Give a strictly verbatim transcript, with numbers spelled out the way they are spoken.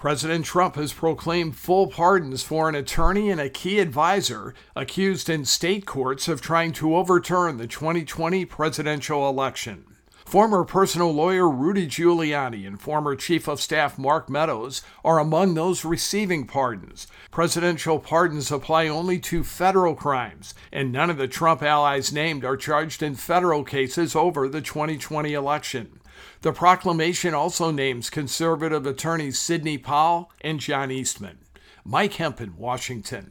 President Trump has proclaimed full pardons for an attorney and a key advisor accused in state courts of trying to overturn the twenty twenty presidential election. Former personal lawyer Rudy Giuliani and former Chief of Staff Mark Meadows are among those receiving pardons. Presidential pardons apply only to federal crimes, and none of the Trump allies named are charged in federal cases over the twenty twenty election. The proclamation also names conservative attorneys Sidney Powell and John Eastman. Mike Hempen, Washington.